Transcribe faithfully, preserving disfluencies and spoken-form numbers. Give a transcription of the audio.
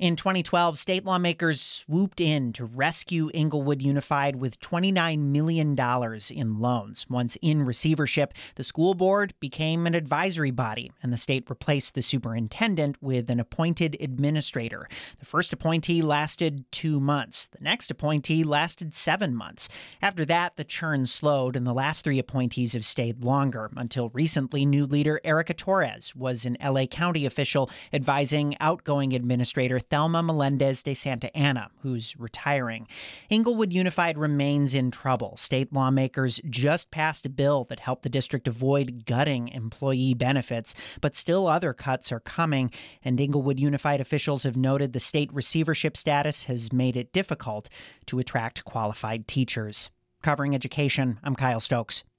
In twenty twelve, state lawmakers swooped in to rescue Inglewood Unified with twenty-nine million dollars in loans. Once in receivership, the school board became an advisory body, and the state replaced the superintendent with an appointed administrator. The first appointee lasted two months. The next appointee lasted seven months. After that, the churn slowed, and the last three appointees have stayed longer. Until recently, new leader Erica Torres was an L A County official advising outgoing administrator Thelma Melendez de Santa Anna, who's retiring. Inglewood Unified remains in trouble. State lawmakers just passed a bill that helped the district avoid gutting employee benefits, but still other cuts are coming, and Inglewood Unified officials have noted the state receivership status has made it difficult to attract qualified teachers. Covering education, I'm Kyle Stokes.